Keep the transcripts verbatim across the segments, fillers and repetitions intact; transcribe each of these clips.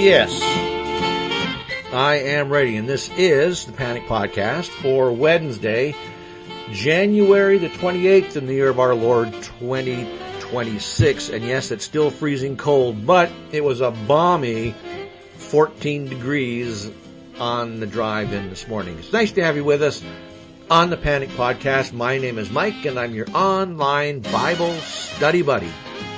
Yes, I am ready, and this is the Panic Podcast for Wednesday, January the twenty-eighth in the year of our Lord twenty twenty-six. And yes, it's still freezing cold, but it was a balmy fourteen degrees on the drive in this morning. It's nice to have you with us on the Panic Podcast. My name is Mike, and I'm your online Bible study buddy.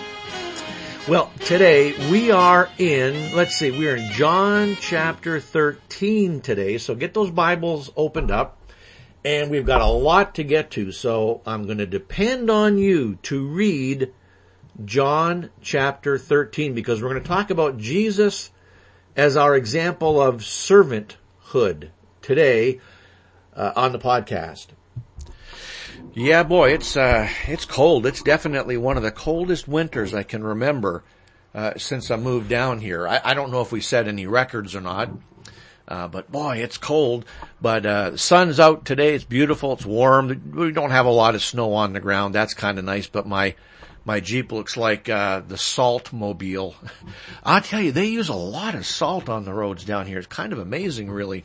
Well, today we are in, let's see, we are in John chapter thirteen today, so get those Bibles opened up, and we've got a lot to get to, so I'm going to depend on you to read John chapter thirteen, because we're going to talk about Jesus as our example of servanthood today uh, on the podcast. Yeah, boy, it's uh, it's cold. It's definitely one of the coldest winters I can remember uh, since I moved down here. I, I don't know if we set any records or not, uh, but boy, it's cold. But uh, the sun's out today. It's beautiful. It's warm. We don't have a lot of snow on the ground. That's kind of nice. But my my Jeep looks like uh, the salt mobile. I'll tell you, they use a lot of salt on the roads down here. It's kind of amazing, really.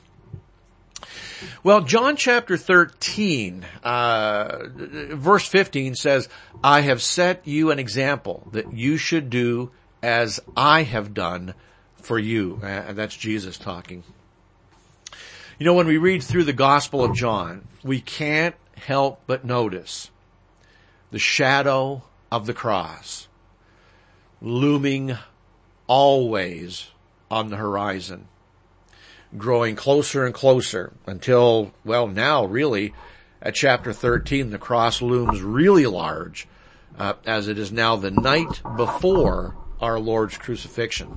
Well, John chapter thirteen, uh, verse fifteen says, I have set you an example that you should do as I have done for you. And that's Jesus talking. You know, when we read through the Gospel of John, we can't help but notice the shadow of the cross looming always on the horizon, growing closer and closer until, well, now really at chapter thirteen, the cross looms really large uh, as it is now the night before our Lord's crucifixion.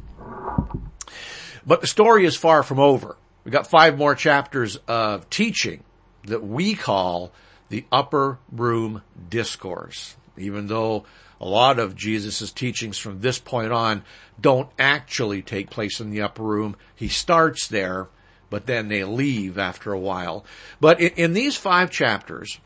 But the story is far from over. We've got five more chapters of teaching that we call the Upper Room Discourse, even though a lot of Jesus' teachings from this point on don't actually take place in the upper room. He starts there, but then they leave after a while. But in, in these five chapters,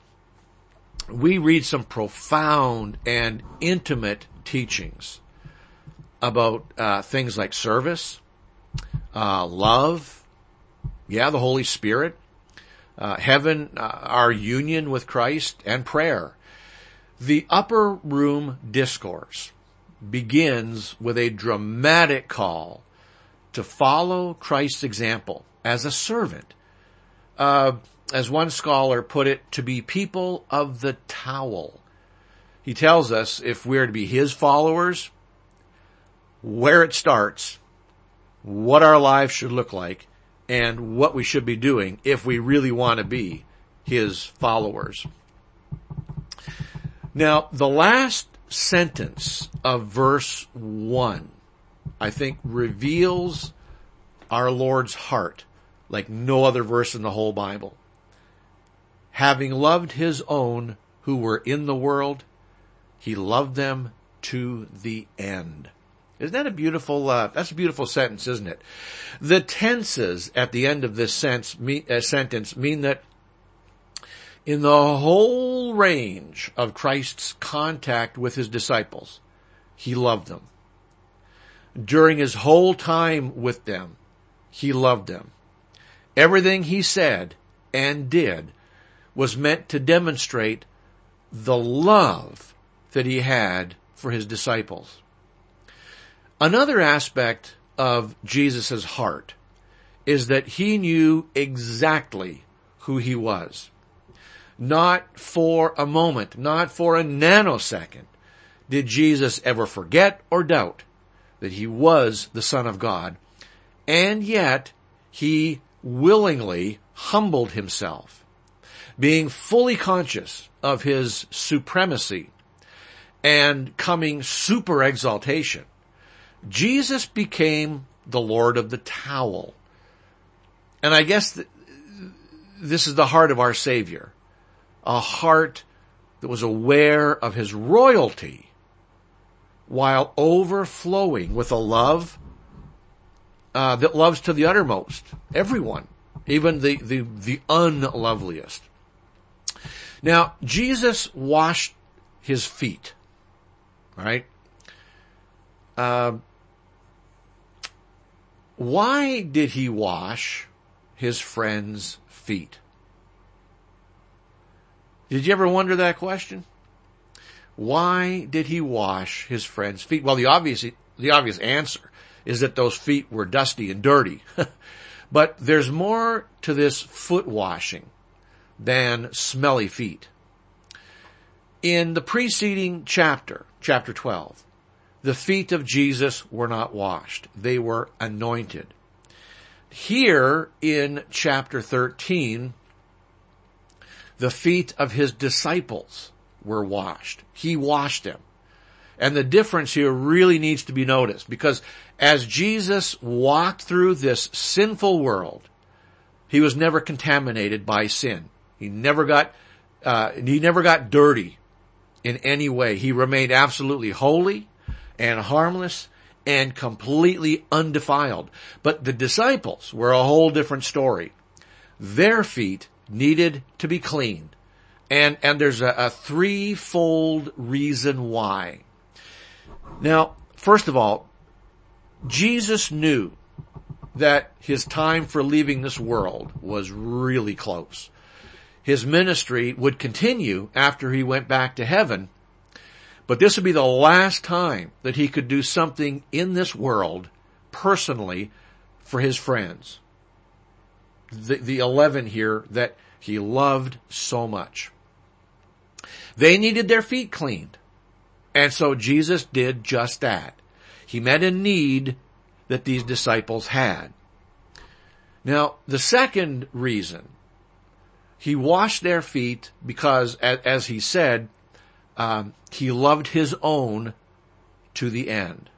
we read some profound and intimate teachings about uh, things like service, uh, love, yeah, the Holy Spirit, uh, heaven, uh, our union with Christ, and prayer. The Upper Room Discourse begins with a dramatic call to follow Christ's example as a servant. Uh, as one scholar put it, to be people of the towel. He tells us if we're to be his followers, where it starts, what our lives should look like, and what we should be doing if we really want to be his followers. Now, the last sentence of verse one, I think, reveals our Lord's heart like no other verse in the whole Bible. Having loved his own who were in the world, he loved them to the end. Isn't that a beautiful, uh, that's a beautiful sentence, isn't it? The tenses at the end of this sense, me, uh, sentence mean that in the whole range of Christ's contact with his disciples, he loved them. During his whole time with them, he loved them. Everything he said and did was meant to demonstrate the love that he had for his disciples. Another aspect of Jesus' heart is that he knew exactly who he was. Not for a moment, not for a nanosecond did Jesus ever forget or doubt that he was the Son of God. And yet, he willingly humbled himself, being fully conscious of his supremacy and coming super exaltation. Jesus became the Lord of the towel. And I guess th- this is the heart of our Savior. A heart that was aware of his royalty while overflowing with a love uh, that loves to the uttermost everyone, even the, the, the unloveliest. Now, Jesus washed his feet, right? Uh, why did he wash his friends' feet? Did you ever wonder that question? Why did he wash his friends' feet? Well, the obvious, the obvious answer is that those feet were dusty and dirty. But there's more to this foot washing than smelly feet. In the preceding chapter, chapter twelve, the feet of Jesus were not washed. They were anointed. Here in chapter thirteen, the feet of his disciples were washed. He washed them. And the difference here really needs to be noticed, because as Jesus walked through this sinful world, he was never contaminated by sin. He never got, uh, he never got dirty in any way. He remained absolutely holy and harmless and completely undefiled. But the disciples were a whole different story. Their feet needed to be cleaned. And, and there's a, a threefold reason why. Now, first of all, Jesus knew that his time for leaving this world was really close. His ministry would continue after he went back to heaven, but this would be the last time that he could do something in this world personally for his friends. The, the eleven here that he loved so much. They needed their feet cleaned. And so Jesus did just that. He met a need that these disciples had. Now, the second reason, he washed their feet because, as he said, um, he loved his own to the end.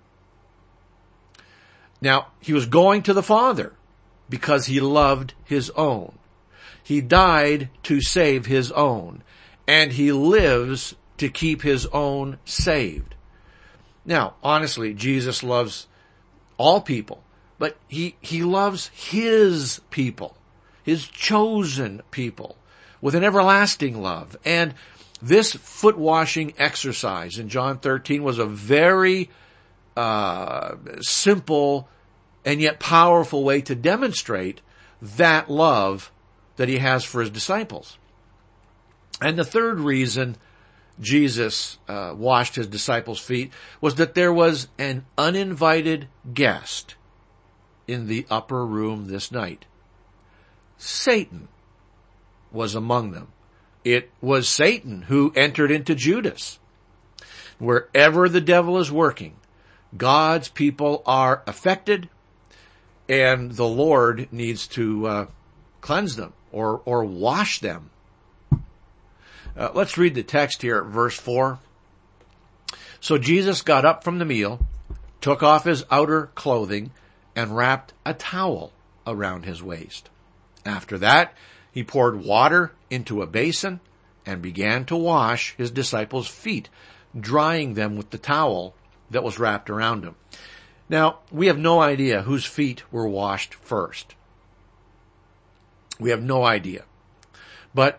Now, he was going to the Father because he loved his own. He died to save his own, and he lives to keep his own saved. Now, honestly, Jesus loves all people, but he, he loves his people, his chosen people, with an everlasting love. And this foot washing exercise in John thirteen was a very uh, simple and yet powerful way to demonstrate that love that he has for his disciples. And the third reason Jesus uh, washed his disciples' feet was that there was an uninvited guest in the upper room this night. Satan was among them. It was Satan who entered into Judas. Wherever the devil is working, God's people are affected, and the Lord needs to uh, cleanse them or or wash them. Uh, let's read the text here at verse four. So Jesus got up from the meal, took off his outer clothing, and wrapped a towel around his waist. After that, he poured water into a basin and began to wash his disciples' feet, drying them with the towel that was wrapped around him. Now, we have no idea whose feet were washed first. We have no idea. But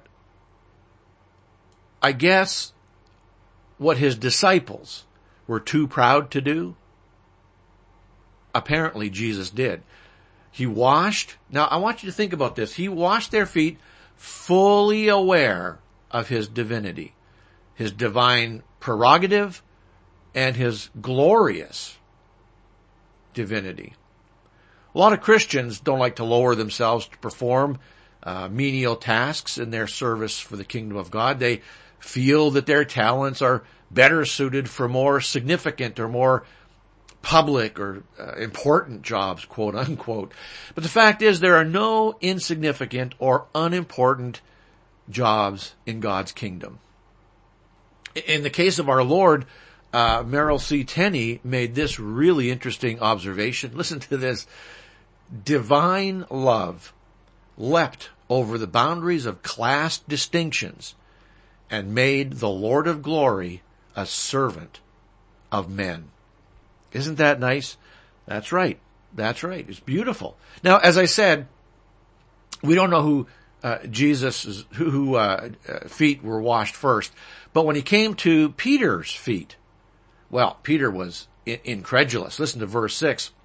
I guess what his disciples were too proud to do, apparently Jesus did. He washed, now I want you to think about this, he washed their feet fully aware of his divinity, his divine prerogative, and his glorious divinity. A lot of Christians don't like to lower themselves to perform uh, menial tasks in their service for the kingdom of God. They feel that their talents are better suited for more significant or more public or uh, important jobs, quote unquote. But the fact is there are no insignificant or unimportant jobs in God's kingdom. In the case of our Lord, uh, Merrill C. Tenney made this really interesting observation. Listen to this. Divine love leapt over the boundaries of class distinctions and made the Lord of glory a servant of men. Isn't that nice? That's right. That's right. It's beautiful. Now, as I said, we don't know who uh, Jesus' who, who uh, feet were washed first, but when he came to Peter's feet, well, Peter was in- incredulous. Listen to verse six.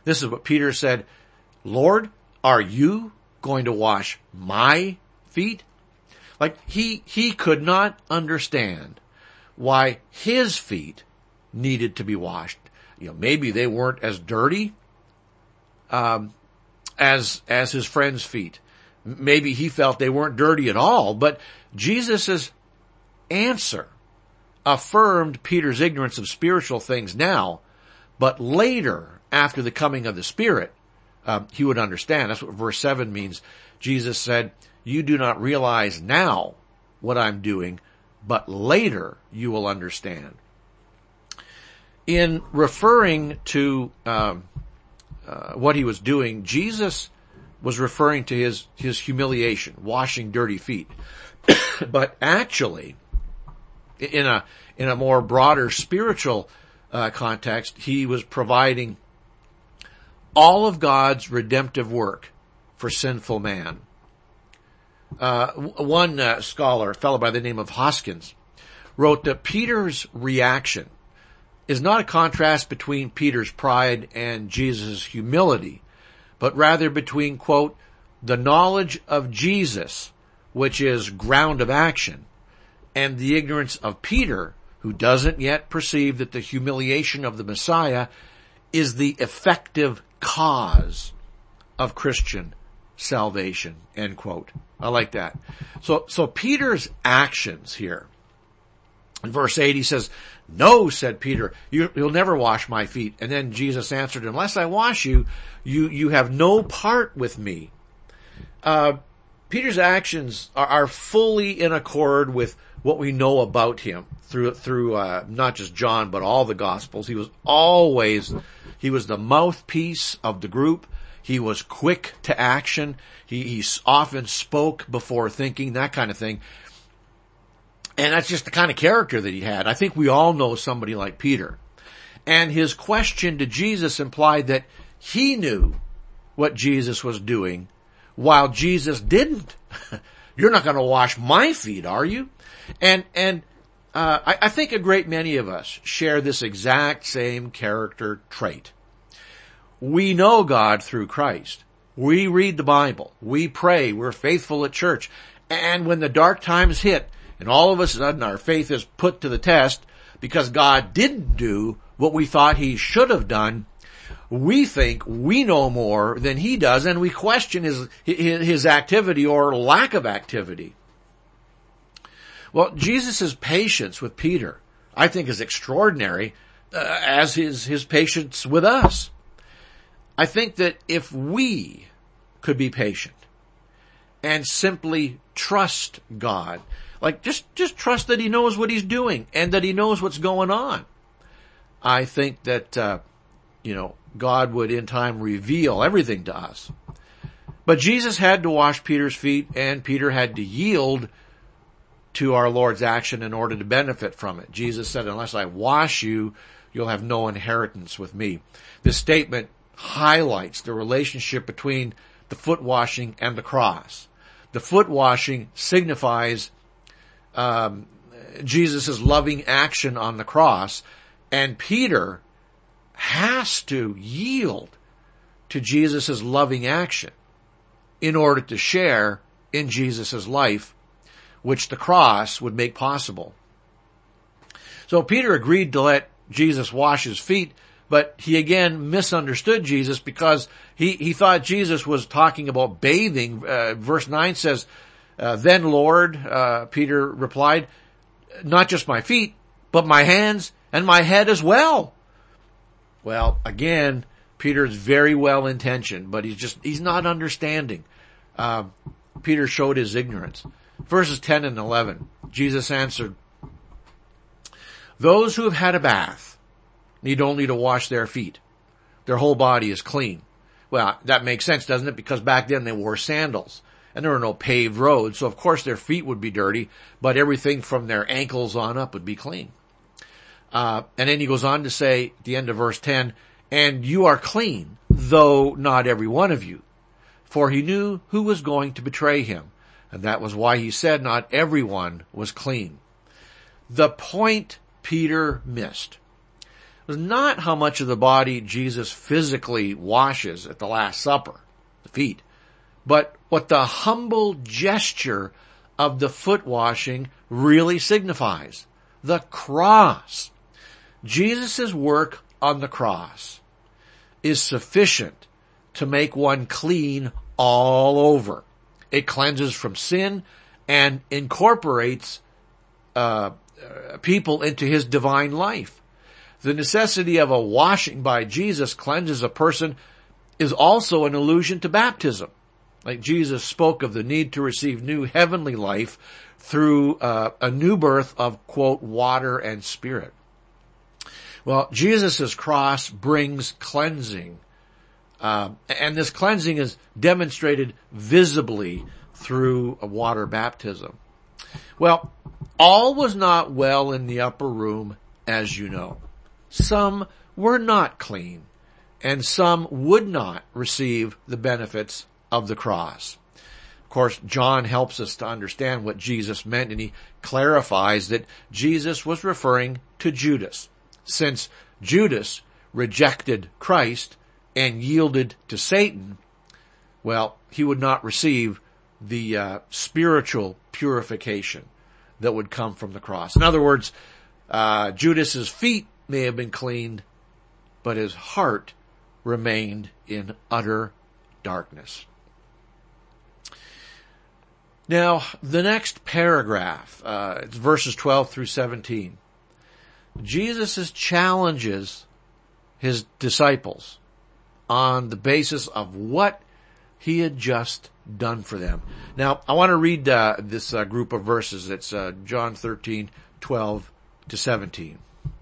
This is what Peter said, Lord, are you going to wash my feet? Like he, he could not understand why his feet needed to be washed. You know, maybe they weren't as dirty, um, as, as his friend's feet. Maybe he felt they weren't dirty at all, but Jesus' answer affirmed Peter's ignorance of spiritual things now, but later, after the coming of the Spirit, um, he would understand. That's what verse seven means. Jesus said, you do not realize now what I'm doing, but later you will understand. In referring to um, uh, what he was doing, Jesus was referring to his, his humiliation, washing dirty feet. But actually, in a in a more broader spiritual uh, context, he was providing all of God's redemptive work for sinful man. Uh, one uh, scholar, a fellow by the name of Hoskins, wrote that Peter's reaction is not a contrast between Peter's pride and Jesus' humility, but rather between, quote, the knowledge of Jesus, which is ground of action, and the ignorance of Peter, who doesn't yet perceive that the humiliation of the Messiah is the effective cause of Christian salvation, end quote. I like that. So, so Peter's actions here, in verse eight, he says, no, said Peter, you, you'll never wash my feet. And then Jesus answered, unless I wash you, you, you have no part with me. Uh, Peter's actions are, are fully in accord with what we know about him through, through, uh, not just John, but all the Gospels. He was always, he was the mouthpiece of the group. He was quick to action. He, he often spoke before thinking, that kind of thing. And that's just the kind of character that he had. I think we all know somebody like Peter. And his question to Jesus implied that he knew what Jesus was doing while Jesus didn't. You're not going to wash my feet, are you? And, and, uh, I, I think a great many of us share this exact same character trait. We know God through Christ. We read the Bible. We pray. We're faithful at church. And when the dark times hit, and all of a sudden our faith is put to the test because God didn't do what we thought he should have done, we think we know more than he does, and we question his, his, his activity or lack of activity. Well, Jesus' patience with Peter, I think, is extraordinary, uh, as his, his patience with us. I think that if we could be patient and simply trust God, like just, just trust that he knows what he's doing and that he knows what's going on, I think that, uh, you know, God would in time reveal everything to us. But Jesus had to wash Peter's feet, and Peter had to yield to our Lord's action in order to benefit from it. Jesus said, unless I wash you, you'll have no inheritance with me. This statement highlights the relationship between the foot washing and the cross. The foot washing signifies um, Jesus' loving action on the cross, and Peter has to yield to Jesus' loving action in order to share in Jesus' life, which the cross would make possible. So Peter agreed to let Jesus wash his feet, but he again misunderstood Jesus because he, he thought Jesus was talking about bathing. Uh, verse nine says, uh, then Lord, uh, Peter replied, not just my feet, but my hands and my head as well. Well, again, Peter is very well intentioned, but he's just, he's not understanding. Uh, Peter showed his ignorance. Verses ten and eleven, Jesus answered, those who have had a bath need only to wash their feet. Their whole body is clean. Well, that makes sense, doesn't it? Because back then they wore sandals and there were no paved roads. So of course their feet would be dirty, but everything from their ankles on up would be clean. Uh, and then he goes on to say at the end of verse ten, and you are clean, though not every one of you. For he knew who was going to betray him. And that was why he said not everyone was clean. The point Peter missed was not how much of the body Jesus physically washes at the Last Supper, the feet, but what the humble gesture of the foot washing really signifies. The cross. Jesus' work on the cross is sufficient to make one clean all over. It cleanses from sin and incorporates uh, people into his divine life. The necessity of a washing by Jesus cleanses a person is also an allusion to baptism. Like Jesus spoke of the need to receive new heavenly life through uh, a new birth of, quote, water and spirit. Well, Jesus' cross brings cleansing. Uh, and this cleansing is demonstrated visibly through a water baptism. Well, all was not well in the upper room, as you know. Some were not clean, and some would not receive the benefits of the cross. Of course, John helps us to understand what Jesus meant, and he clarifies that Jesus was referring to Judas. Since Judas rejected Christ and yielded to Satan, well, he would not receive the uh, spiritual purification that would come from the cross. In other words, uh, Judas's feet may have been cleaned, but his heart remained in utter darkness. Now, the next paragraph, uh, it's verses twelve through seventeen. Jesus challenges his disciples on the basis of what he had just done for them. Now, I want to read uh, this uh, group of verses. It's uh, John thirteen, twelve to seventeen.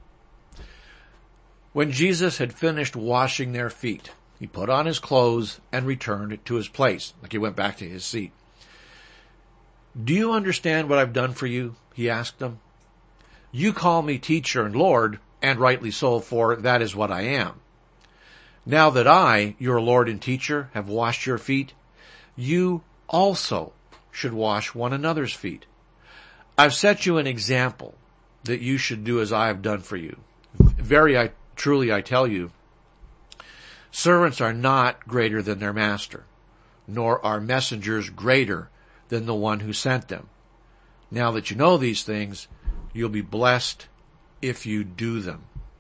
When Jesus had finished washing their feet, he put on his clothes and returned to his place. Like he went back to his seat. Do you understand what I've done for you? He asked them. You call me teacher and Lord, and rightly so, for that is what I am. Now that I, your Lord and teacher, have washed your feet, you also should wash one another's feet. I've set you an example that you should do as I have done for you. Very I, truly I tell you, servants are not greater than their master, nor are messengers greater than the one who sent them. Now that you know these things, you'll be blessed if you do them.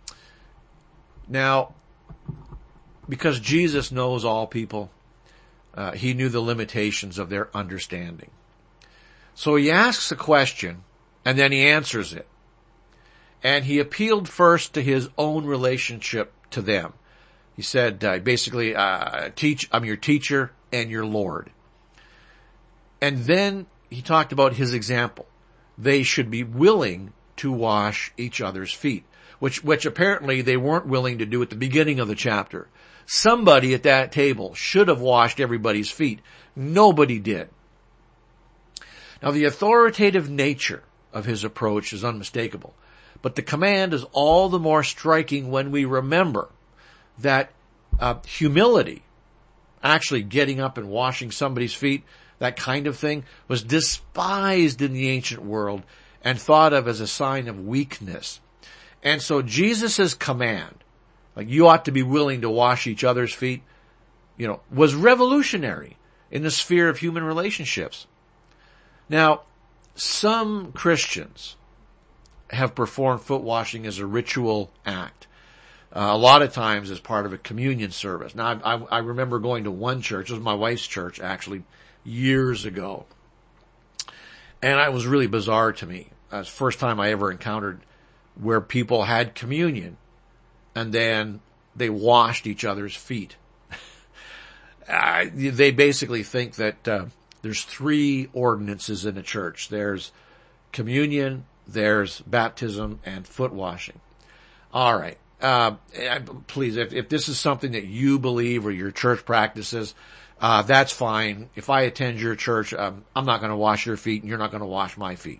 Now, because Jesus knows all people, uh, he knew the limitations of their understanding. So he asks a question, and then he answers it. And he appealed first to his own relationship to them. He said, uh, basically, uh, teach, I'm your teacher and your Lord. And then he talked about his example. They should be willing to wash each other's feet, which, which apparently they weren't willing to do at the beginning of the chapter. Somebody at that table should have washed everybody's feet. Nobody did. Now, the authoritative nature of his approach is unmistakable, but the command is all the more striking when we remember that uh, humility, actually getting up and washing somebody's feet, that kind of thing, was despised in the ancient world and thought of as a sign of weakness. And so Jesus' command, like you ought to be willing to wash each other's feet, you know, was revolutionary in the sphere of human relationships. Now, some Christians have performed foot washing as a ritual act. Uh, a lot of times as part of a communion service. Now, I, I, I remember going to one church, it was my wife's church actually, years ago. And it was really bizarre to me. It was the first time I ever encountered where people had communion and then they washed each other's feet. uh, they basically think that uh, there's three ordinances in a church. There's communion, there's baptism, and foot washing. All right. Uh, please, if, if this is something that you believe or your church practices, uh, that's fine. If I attend your church, um, I'm not going to wash your feet and you're not going to wash my feet.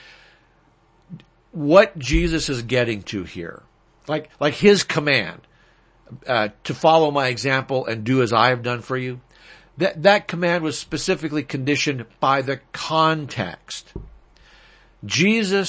What Jesus is getting to here, like, like his command, uh, to follow my example and do as I have done for you, that, that command was specifically conditioned by the context. Jesus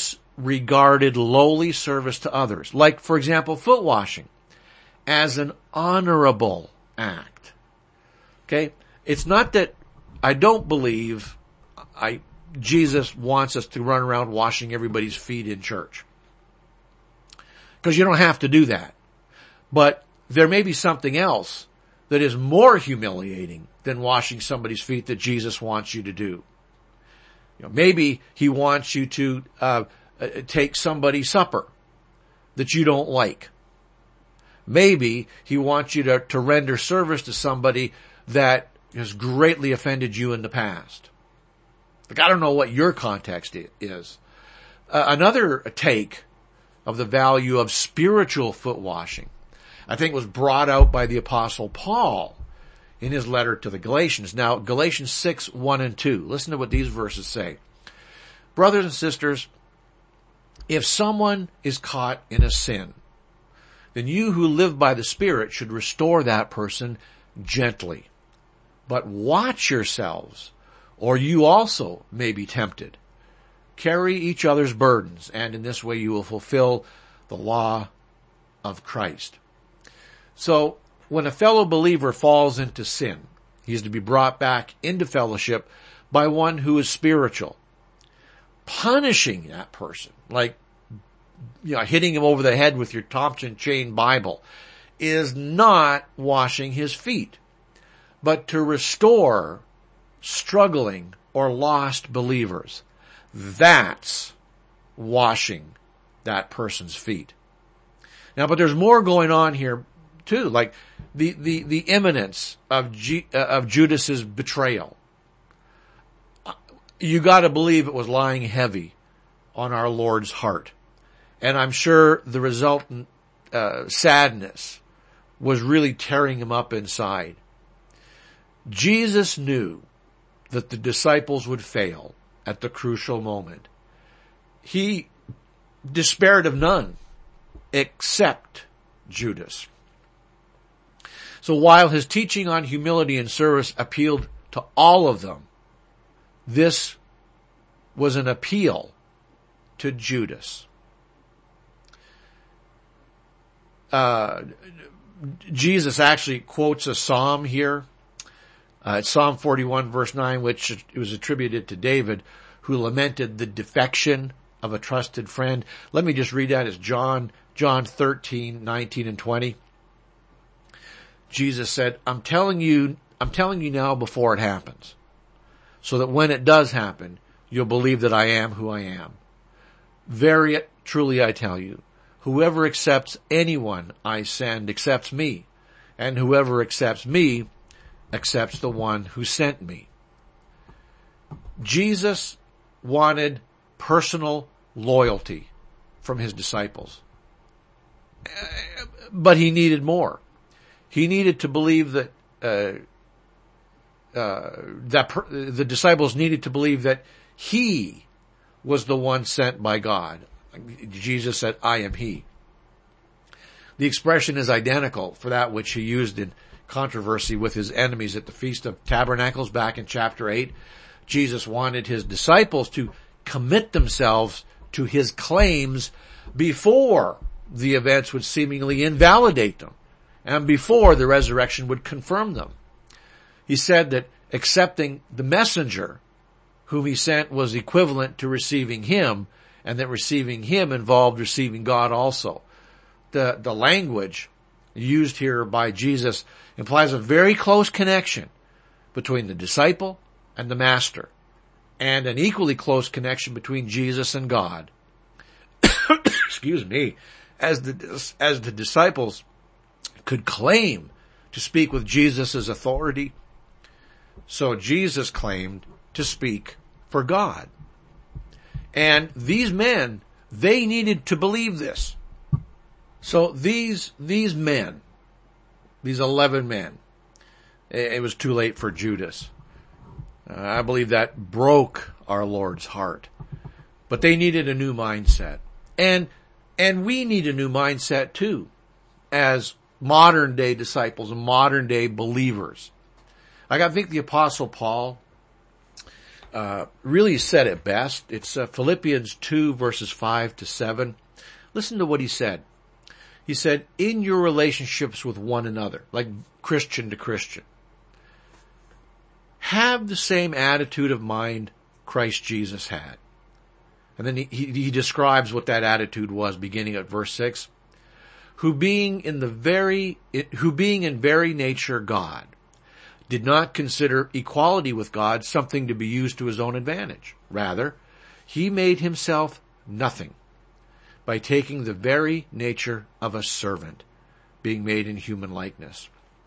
regarded lowly service to others, like, for example, foot washing, as an honorable act. Okay? It's not that I don't believe I Jesus wants us to run around washing everybody's feet in church. Because you don't have to do that. But there may be something else that is more humiliating than washing somebody's feet that Jesus wants you to do. You know, maybe he wants you to uh, uh, take somebody's supper that you don't like. Maybe he wants you to, to render service to somebody that has greatly offended you in the past. Like, I don't know what your context is. Uh, another take of the value of spiritual foot washing, I think, was brought out by the Apostle Paul in his letter to the Galatians. Now, Galatians six, one and two. Listen to what these verses say. Brothers and sisters, if someone is caught in a sin, then you who live by the Spirit should restore that person gently. But watch yourselves, or you also may be tempted. Carry each other's burdens, and in this way you will fulfill the law of Christ. So, when a fellow believer falls into sin, he is to be brought back into fellowship by one who is spiritual. Punishing that person, like, you know, hitting him over the head with your Thompson Chain Bible, is not washing his feet, but to restore struggling or lost believers. That's washing that person's feet. Now, but there's more going on here too, like the the the imminence of G, uh, of Judas's betrayal. You got to believe it was lying heavy on our Lord's heart, and I'm sure the resultant uh, sadness was really tearing him up inside. Jesus knew that the disciples would fail at the crucial moment. He despaired of none except Judas. So while his teaching on humility and service appealed to all of them, this was an appeal to Judas. Uh, Jesus actually quotes a psalm here. Uh, it's Psalm forty-one verse nine, which was attributed to David, who lamented the defection of a trusted friend. Let me just read that. It's John, John thirteen, nineteen and twenty. Jesus said, I'm telling you, I'm telling you now before it happens, so that when it does happen, you'll believe that I am who I am. Very truly I tell you, whoever accepts anyone I send accepts me, and whoever accepts me accepts the one who sent me. Jesus wanted personal loyalty from his disciples. But he needed more. He needed to believe that, uh, uh, that per- the disciples needed to believe that he was the one sent by God. Jesus said, I am he. The expression is identical for that which he used in controversy with his enemies at the Feast of Tabernacles back in chapter eight. Jesus wanted his disciples to commit themselves to his claims before the events would seemingly invalidate them, and before the resurrection would confirm them. He said that accepting the messenger whom he sent was equivalent to receiving him, and that receiving him involved receiving God also. The, the language used here by Jesus implies a very close connection between the disciple and the master, and an equally close connection between Jesus and God. Excuse me. As the, as the disciples could claim to speak with Jesus' authority, so Jesus claimed to speak for God. And these men, they needed to believe this. So these, these men, these eleven men, it was too late for Judas. Uh, I believe that broke our Lord's heart. But they needed a new mindset. And, and we need a new mindset too, as modern day disciples and modern day believers. Like, I think the Apostle Paul uh, really said it best. It's uh, Philippians two, verses five to seven. Listen to what he said. He said, in your relationships with one another, like Christian to Christian, have the same attitude of mind Christ Jesus had. And then he, he, he describes what that attitude was, beginning at verse six. Who being in the very, who being in very nature God, did not consider equality with God something to be used to his own advantage. Rather, he made himself nothing by taking the very nature of a servant, being made in human likeness.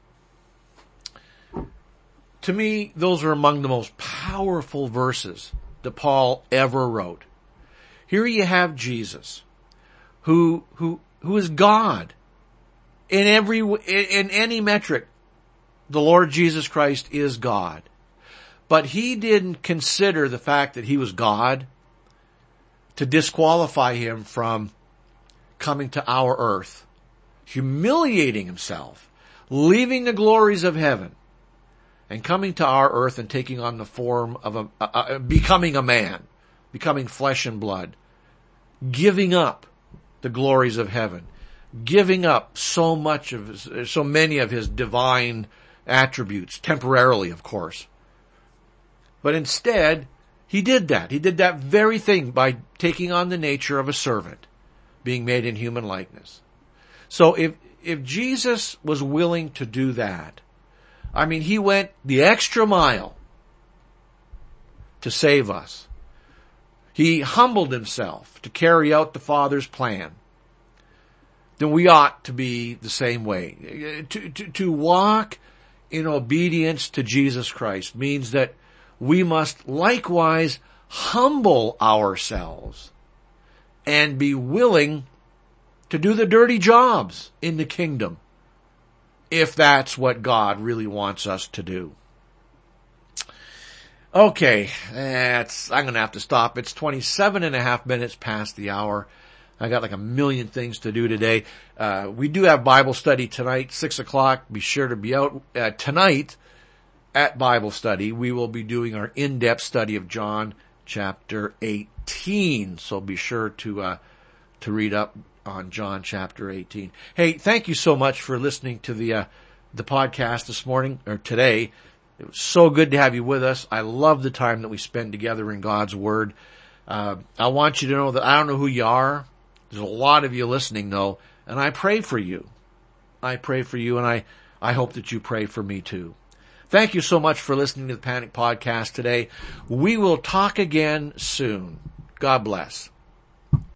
To me, those are among the most powerful verses that Paul ever wrote. Here you have Jesus, who, who, who is God in every, in any metric. The Lord Jesus Christ is God. But he didn't consider the fact that he was God to disqualify him from coming to our earth, humiliating himself, leaving the glories of heaven, and coming to our earth and taking on the form of a, a, a becoming a man, becoming flesh and blood, giving up the glories of heaven, giving up so much of his, so many of his divine attributes, temporarily, of course. But instead, he did that. He did that very thing by taking on the nature of a servant, being made in human likeness. So if, if Jesus was willing to do that, I mean, he went the extra mile to save us. He humbled himself to carry out the Father's plan. Then we ought to be the same way. To, to, to walk in obedience to Jesus Christ means that we must likewise humble ourselves and be willing to do the dirty jobs in the kingdom, if that's what God really wants us to do. Okay, that's, I'm going to have to stop. It's twenty-seven and a half minutes past the hour. I got like a million things to do today. Uh, we do have Bible study tonight, six o'clock. Be sure to be out uh, tonight at Bible study. We will be doing our in-depth study of John chapter eighteen. So be sure to, uh, to read up on John chapter eighteen. Hey, thank you so much for listening to the, uh, the podcast this morning or today. It was so good to have you with us. I love the time that we spend together in God's Word. Uh, I want you to know that I don't know who you are. There's a lot of you listening, though, and I pray for you. I pray for you, and I, I hope that you pray for me, too. Thank you so much for listening to the Panic Podcast today. We will talk again soon. God bless.